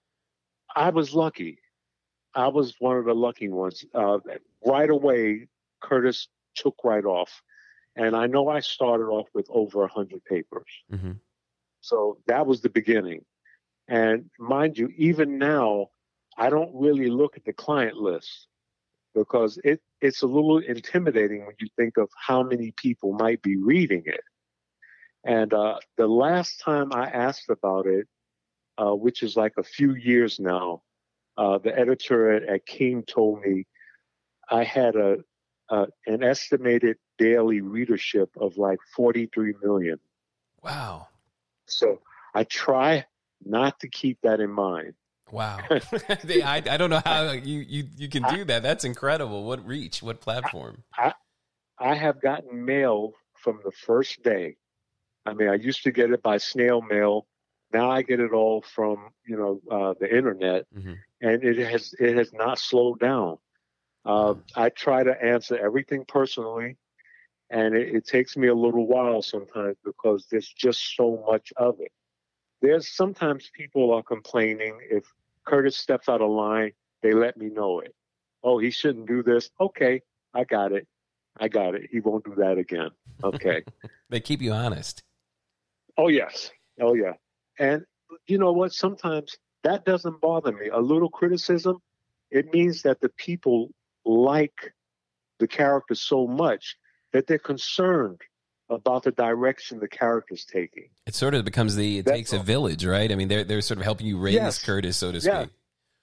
I was lucky. I was one of the lucky ones. Uh, right away, Curtis took right off. And I know I started off with over one hundred papers. Mm-hmm. So that was the beginning. And mind you, even now, I don't really look at the client list because it, it's a little intimidating when you think of how many people might be reading it. And uh, the last time I asked about it, uh, which is like a few years now, uh, the editor at, at King told me I had a, a an estimated daily readership of like forty-three million. Wow. So I try not to keep that in mind. Wow. I, I don't know how you, you, you can do that. That's incredible. What reach? What platform? I, I have gotten mail from the first day. I mean, I used to get it by snail mail. Now I get it all from, you know, uh, the internet, mm-hmm. and it has it has not slowed down. Uh, I try to answer everything personally, and it, it takes me a little while sometimes because there's just so much of it. There's sometimes people are complaining if Curtis steps out of line, they let me know it. Oh, he shouldn't do this. Okay, I got it. I got it. He won't do that again. Okay. They keep you honest. Oh, yes. Oh, yeah. And you know what? Sometimes that doesn't bother me. A little criticism, it means that the people like the character so much that they're concerned about the direction the character's taking. It sort of becomes the, it That's takes all. a village, right? I mean, they're, they're sort of helping you raise Yes. Curtis, so to Yeah. speak.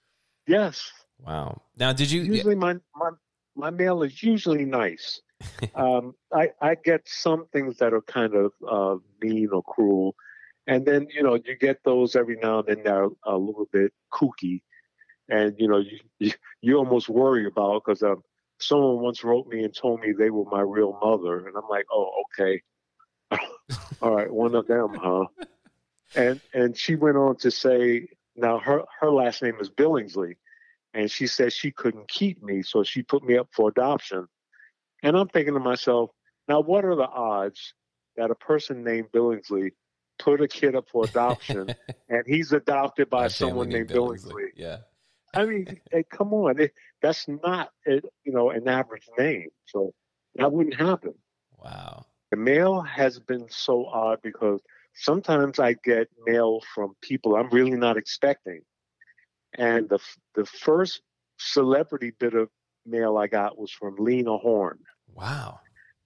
Yes. Wow. Now, did you... Usually my, my, my mail is usually nice. um, I, I get some things that are kind of uh, mean or cruel. And then, you know, you get those every now and then that are a little bit kooky. And, you know, you, you, you almost worry about because um, someone once wrote me and told me they were my real mother. And I'm like, oh, okay. All right, one of them, huh? And and she went on to say, now her, her last name is Billingsley. And she said she couldn't keep me, so she put me up for adoption. And I'm thinking to myself, now what are the odds that a person named Billingsley put a kid up for adoption and he's adopted by My someone family named named Billingsley? Billingsley. Yeah. I mean, hey, come on. It, that's not, a, you know, an average name. So that wouldn't happen. Wow. The mail has been so odd because sometimes I get mail from people I'm really not expecting. And the the first celebrity bit of mail I got was from Lena Horne. Wow.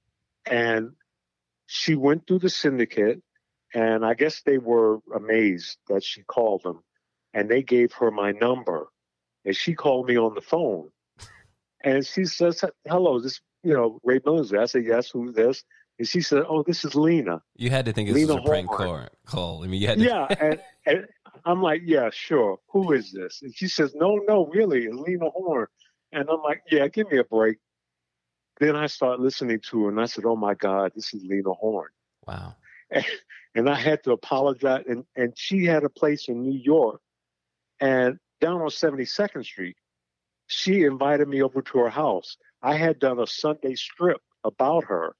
And she went through the syndicate, and I guess they were amazed that she called them. And they gave her my number. And she called me on the phone. And she says, hello, this, you know, Ray Billingsley. I said, yes, who's this? And she said, oh, this is Lena. You had to think this Lena was a prank Horne. call. I mean, you had to... Yeah. And, and I'm like, yeah, sure. Who is this? And she says, no, no, really, it's Lena Horne. And I'm like, yeah, give me a break. Then I start listening to her, and I said, oh, my God, this is Lena Horne. Wow. And, and I had to apologize. And, and she had a place in New York. And down on seventy-second Street, she invited me over to her house. I had done a Sunday strip about her,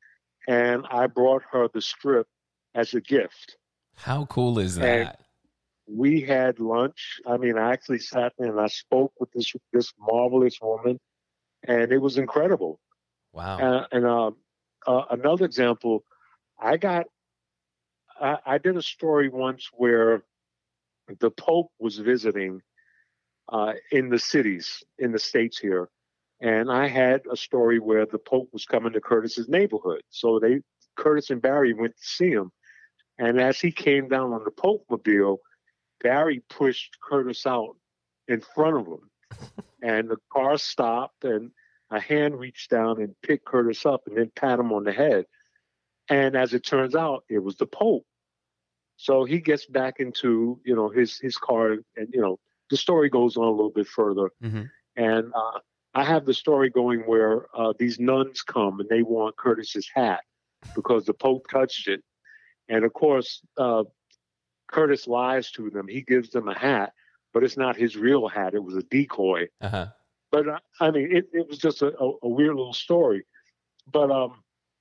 and I brought her the strip as a gift. How cool is that? And we had lunch. I mean, I actually sat there and I spoke with this this marvelous woman, and it was incredible. Wow. Uh, and uh, uh, another example, I got, I, I did a story once where the Pope was visiting uh, in the cities, in the States here. And I had a story where the Pope was coming to Curtis's neighborhood. So they, Curtis and Barry went to see him. And as he came down on the Pope-mobile, Barry pushed Curtis out in front of him. And the car stopped, and a hand reached down and picked Curtis up and then pat him on the head. And as it turns out, it was the Pope. So he gets back into, you know, his, his car, and, you know, the story goes on a little bit further. Mm-hmm. And uh, I have the story going where uh, these nuns come and they want Curtis's hat because the Pope touched it. And of course, uh, Curtis lies to them. He gives them a hat, but it's not his real hat. It was a decoy. Uh-huh. But uh, I mean, it, it was just a, a, a weird little story. But um,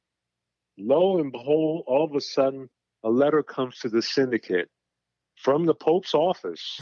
lo and behold, all of a sudden, a letter comes to the syndicate from the Pope's office.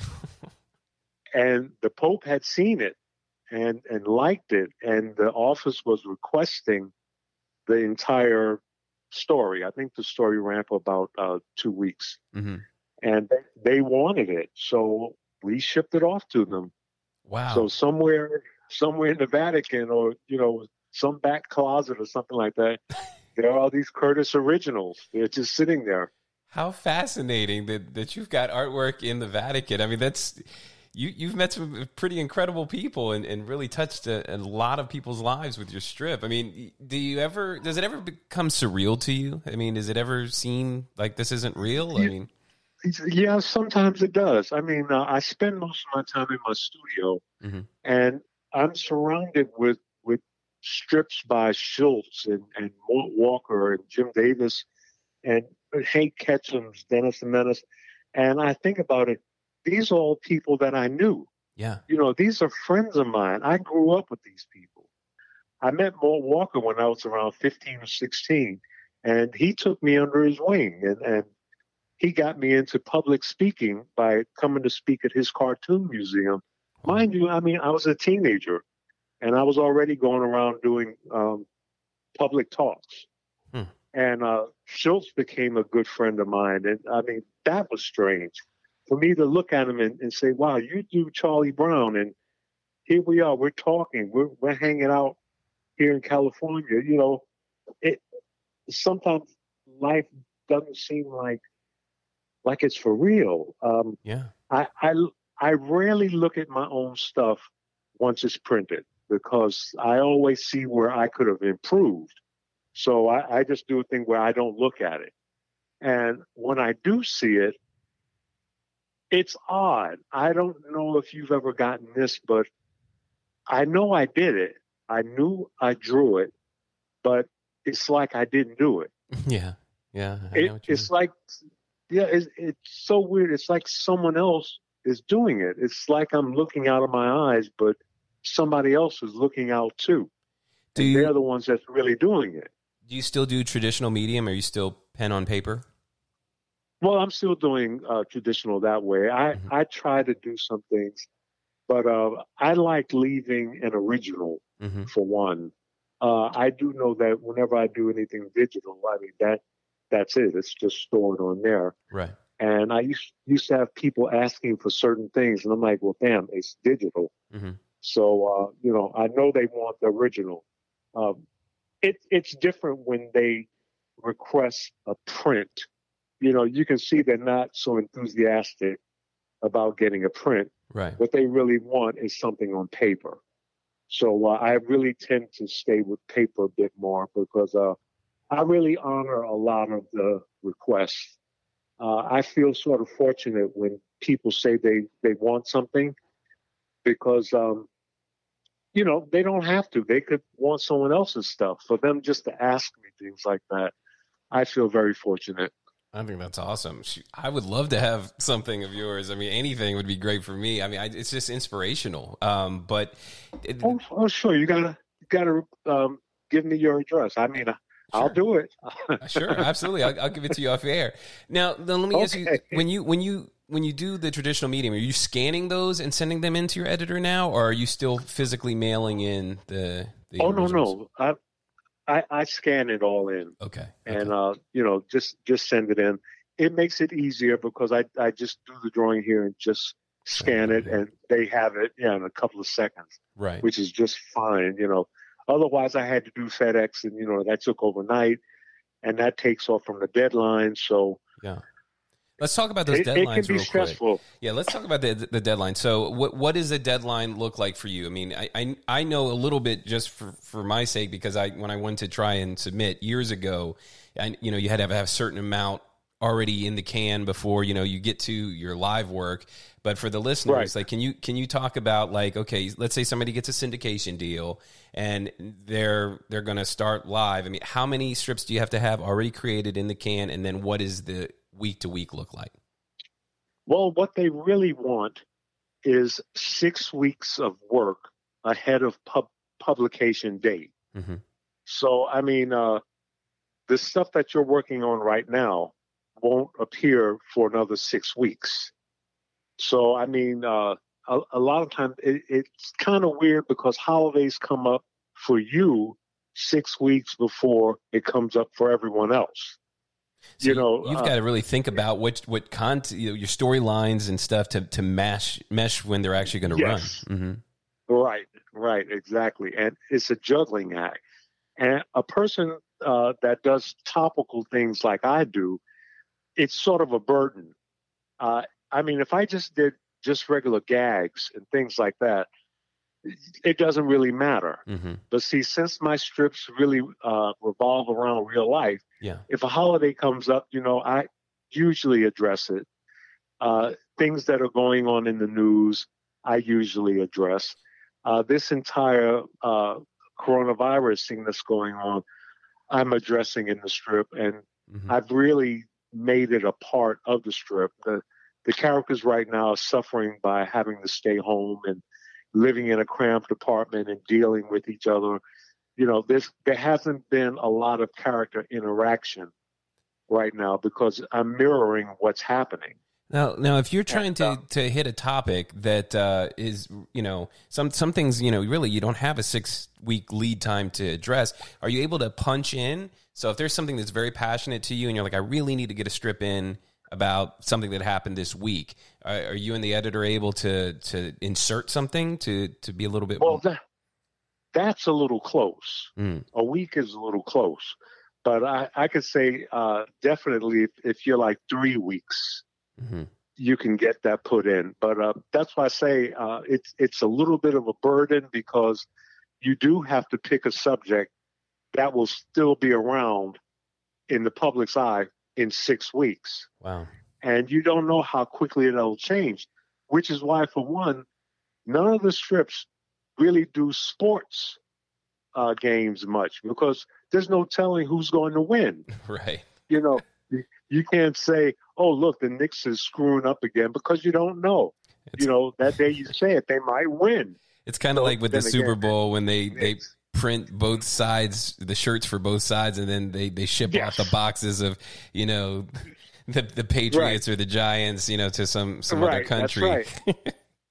And the Pope had seen it and, and liked it. And the office was requesting the entire story. I think the story ran for about uh, two weeks. Mm-hmm. And they, they wanted it. So we shipped it off to them. Wow. So somewhere, somewhere in the Vatican or, you know, some back closet or something like that, there are these Curtis originals. They're just sitting there. How fascinating that, that you've got artwork in the Vatican. I mean, that's, you, you've met some pretty incredible people and, and really touched a, a lot of people's lives with your strip. I mean, do you ever, does it ever become surreal to you? I mean, does it ever seem like this isn't real? I mean, yeah, sometimes it does. I mean, uh, I spend most of my time in my studio, mm-hmm. and I'm surrounded with, with strips by Schultz and, and Mort Walker and Jim Davis and Hank Ketchum's Dennis the Menace. And I think about it, these are all people that I knew. Yeah. You know, these are friends of mine. I grew up with these people. I met Mort Walker when I was around fifteen or sixteen, and he took me under his wing, and, and he got me into public speaking by coming to speak at his cartoon museum. Mind you, I mean, I was a teenager, and I was already going around doing um, public talks. Hmm. And uh, Schultz became a good friend of mine. And I mean, that was strange for me to look at him and, and say, wow, you do Charlie Brown. And here we are, we're talking, we're, we're hanging out here in California. You know, it sometimes life doesn't seem like, like it's for real. Um, yeah. I, I, I rarely look at my own stuff once it's printed because I always see where I could have improved. So I, I just do a thing where I don't look at it. And when I do see it, it's odd. I don't know if you've ever gotten this, but I know I did it. I knew I drew it, but it's like I didn't do it. Yeah. Yeah. I It, know what you it's mean. like, yeah, it's, it's so weird. It's like someone else is doing it. It's like I'm looking out of my eyes, but somebody else is looking out too. Do and you, they're the ones that's really doing it. do you still do traditional medium? Or are you still pen on paper? Well, I'm still doing uh, traditional that way. I, Mhm. I try to do some things, but uh, I like leaving an original Mm-hmm. for one. Uh, I do know that whenever I do anything digital, I mean, that that's it. It's just stored on there. Right. And I used, used to have people asking for certain things, and I'm like, well, damn, it's digital. Mm-hmm. So, uh, you know, I know they want the original. Um, it, it's different when they request a print. You know, you can see they're not so enthusiastic about getting a print. Right. What they really want is something on paper. So uh, I really tend to stay with paper a bit more because uh, I really honor a lot of the requests. Uh, I feel sort of fortunate when people say they, they want something because, um, you know, they don't have to. They could want someone else's stuff. For them just to ask me things like that, I feel very fortunate. I think that's awesome. I would love to have something of yours. I mean, anything would be great for me. I mean, I, it's just inspirational. Um, but it, oh, oh, sure, you gotta you gotta um, give me your address. I mean, I'll Sure. do it. Sure, absolutely. I'll, I'll give it to you off air. Now, then let me ask you: Okay. when you when you when you do the traditional medium, are you scanning those and sending them into your editor now, or are you still physically mailing in the? the Oh no, originals? no, I, I I scan it all in. Okay. And, okay. uh, you know, just, just send it in. It makes it easier because I, I just do the drawing here and just scan it and they have it yeah, in a couple of seconds, right. which is just fine. You know, otherwise I had to do FedEx and, you know, that took overnight and that takes off from the deadline. So Yeah. Let's talk about those it, deadlines it can be real stressful. quick. Yeah, let's talk about the the deadline. So, what what does a deadline look like for you? I mean, I I, I know a little bit just for, for my sake because I when I went to try and submit years ago, I, you know, you had to have, have a certain amount already in the can before you know you get to your live work. But for the listeners, Right. like, can you can you talk about like, okay, let's say somebody gets a syndication deal and they're they're going to start live. I mean, how many strips do you have to have already created in the can, and then what is the week to week look like? Well, what they really want is six weeks of work ahead of pub- publication date. Mm-hmm. So, I mean, uh, the stuff that you're working on right now won't appear for another six weeks. So, I mean, uh, a, a lot of times it, it's kind of weird because holidays come up for you six weeks before it comes up for everyone else. So you know, you've uh, got to really think about what what content, you know, your storylines and stuff to to mesh mesh when they're actually going to Yes. run. Mm-hmm. Right, right, exactly. And it's a juggling act. And a person uh, that does topical things like I do, it's sort of a burden. Uh, I mean, if I just did just regular gags and things like that, it doesn't really matter. Mm-hmm. But see, since my strips really uh, revolve around real life, Yeah. if a holiday comes up, you know, I usually address it. Uh, things that are going on in the news, I usually address. Uh, this entire uh, coronavirus thing that's going on, I'm addressing in the strip, and Mm-hmm. I've really made it a part of the strip. The the characters right now are suffering by having to stay home and living in a cramped apartment and dealing with each other. You know, there's, there hasn't been a lot of character interaction right now because I'm mirroring what's happening. Now, now, if you're trying And, to, uh, to hit a topic that uh, is, you know, some some things, you know, really you don't have a six week lead time to address. Are you able to punch in? So if there's something that's very passionate to you, and you're like, I really need to get a strip in about something that happened this week, are, are you and the editor able to to insert something to to be a little bit? Well, that, that's a little close. Mm. A week is a little close, but I I could say uh, definitely if, if you're like three weeks. Mm-hmm. You can get that put in. But uh, that's why I say uh, it's it's a little bit of a burden because you do have to pick a subject that will still be around in the public's eye in six weeks. Wow. And you don't know how quickly it'll change, which is why, for one, none of the strips really do sports uh, games much because there's no telling who's going to win. Right. You know, you can't say, oh, look, the Knicks is screwing up again because you don't know. It's, you know, that day you say it, they might win. It's kind of So like with the then Super again, Bowl when they, they Knicks. print both sides, the shirts for both sides, and then they, they ship Yes. off the boxes of, you know, the the Patriots Right. or the Giants, you know, to some, some Right, other country. that's right.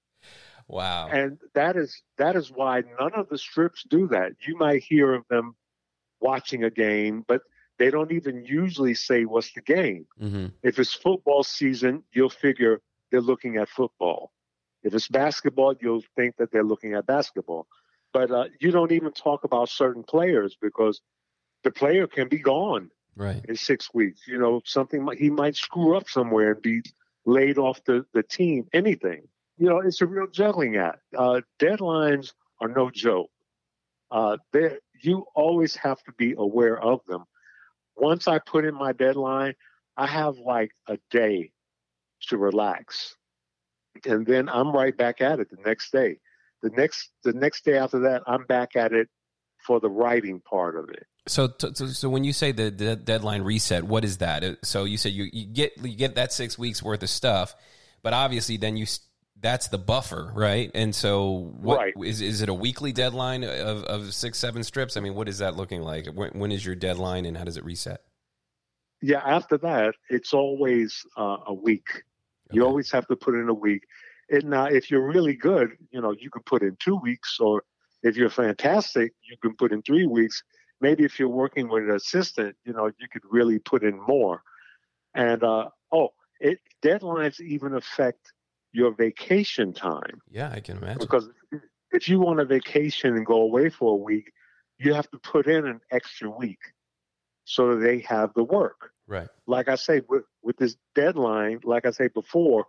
Wow. And that is that is why none of the strips do that. You might hear of them watching a game, but they don't even usually say what's the game. Mm-hmm. If it's football season, you'll figure they're looking at football. If it's basketball, you'll think that they're looking at basketball. But uh, you don't even talk about certain players because the player can be gone Right. in six weeks. You know, something might- he might screw up somewhere and be laid off the, the team, anything. You know, it's a real juggling act. Uh, deadlines are no joke. Uh, there, you always have to be aware of them. Once I put in my deadline, I have like a day to relax. And then I'm right back at it the next day. The next the next day after that, I'm back at it for the writing part of it. So, so, so when you say the, the deadline reset, what is that? Uh, So you said you, you get you get that six weeks worth of stuff, but obviously then you that's the buffer, right? And so, what Right. is is it a weekly deadline of, of six seven strips? I mean, what is that looking like? When, when is your deadline, and how does it reset? Yeah, after that, it's always uh, a week. You Okay. always have to put in a week. And now, if you're really good, you know, you can put in two weeks, or if you're fantastic, you can put in three weeks. Maybe if you're working with an assistant, you know, you could really put in more. And uh, oh, it deadlines even affect your vacation time, Yeah, I can imagine. because if you want a vacation and go away for a week, you have to put in an extra week so that they have the work. Right. Like I say, with, with this deadline, like I say before,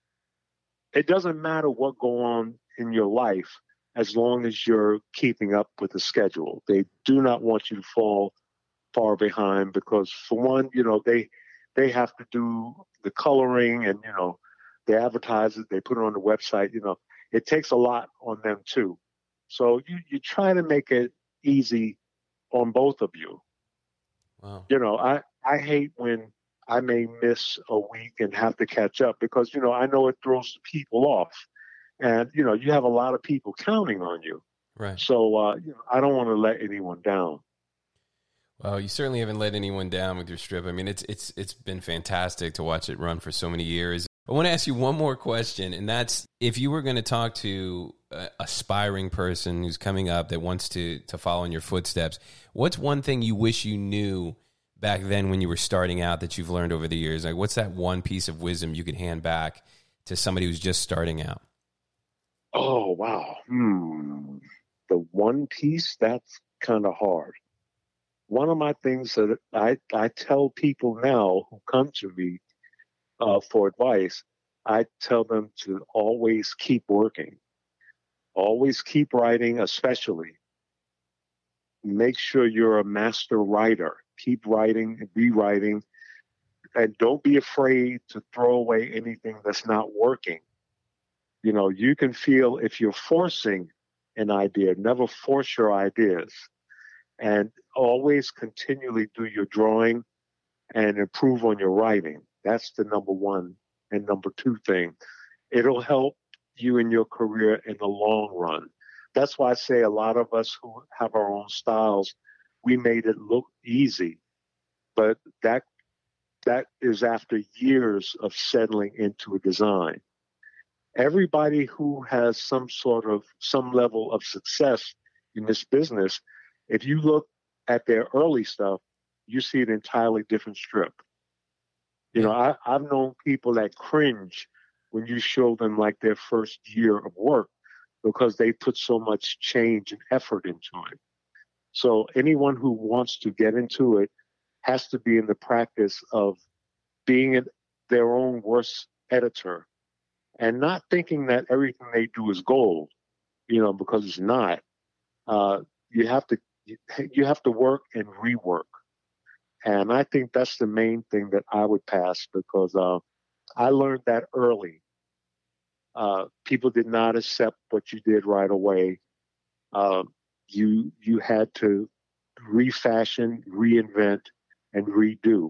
it doesn't matter what go on in your life as long as you're keeping up with the schedule. They do not want you to fall far behind because, for one, you know, they they have to do the coloring and, you know, they advertise it, they put it on the website, you know, it takes a lot on them too. So you, you try to make it easy on both of you. Wow. You know, I, I hate when I may miss a week and have to catch up because, you know, I know it throws people off. And, you know, you have a lot of people counting on you. Right. So, uh, you know, I don't want to let anyone down. Well, you certainly haven't let anyone down with your strip. I mean, it's it's it's been fantastic to watch it run for so many years. I want to ask you one more question, and that's if you were going to talk to an aspiring person who's coming up that wants to to follow in your footsteps, what's one thing you wish you knew back then when you were starting out that you've learned over the years? Like, what's that one piece of wisdom you could hand back to somebody who's just starting out? Oh, wow. Hmm. The one piece, that's kind of hard. One of my things that I, I tell people now who come to me uh, for advice I tell them to always keep working. Always keep writing, especially. Make sure you're a master writer. Keep writing and rewriting. And don't be afraid to throw away anything that's not working. You know, you can feel if you're forcing an idea, never force your ideas. And always continually do your drawing and improve on your writing. That's the number one and number two thing. It'll help you in your career in the long run. That's why I say a lot of us who have our own styles, we made it look easy. But that that is after years of settling into a design. Everybody who has some sort of, some level of success in this business, if you look at their early stuff, you see an entirely different strip. You know, I, I've known people that cringe when you show them like their first year of work because they put so much change and effort into it. So anyone who wants to get into it has to be in the practice of being their own worst editor and not thinking that everything they do is gold, you know, because it's not. Uh, you have to you have to work and rework. And I think that's the main thing that I would pass because uh, I learned that early. Uh, people did not accept what you did right away. Uh, you you had to refashion, reinvent, and redo.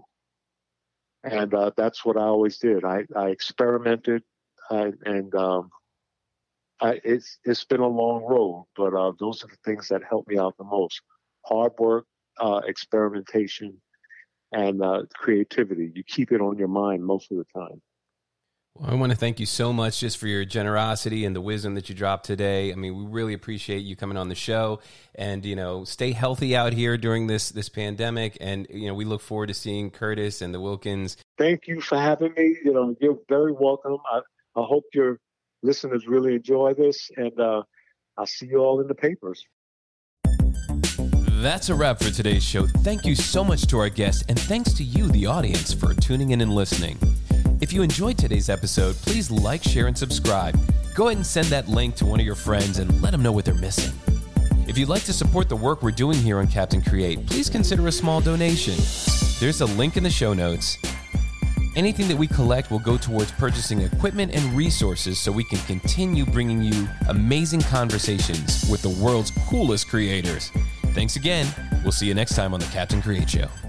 And uh, that's what I always did. I, I experimented, uh, and um, I, it's it's been a long road, but uh, those are the things that help me out the most. Hard work, uh, experimentation, and uh, creativity. You keep it on your mind most of the time. Well, I want to thank you so much just for your generosity and the wisdom that you dropped today. I mean, we really appreciate you coming on the show, and, you know, stay healthy out here during this, this pandemic. And, you know, we look forward to seeing Curtis and the Wilkins. Thank you for having me. You know, you're very welcome. I, I hope your listeners really enjoy this, and uh, I'll see you all in the papers. That's a wrap for today's show. Thank you so much to our guests, and thanks to you, the audience, for tuning in and listening. If you enjoyed today's episode, please like, share, and subscribe. Go ahead and send that link to one of your friends and let them know what they're missing. If you'd like to support the work we're doing here on Captain Create, please consider a small donation. There's a link in the show notes. Anything that we collect will go towards purchasing equipment and resources so we can continue bringing you amazing conversations with the world's coolest creators. Thanks again. We'll see you next time on the Captain Create Show.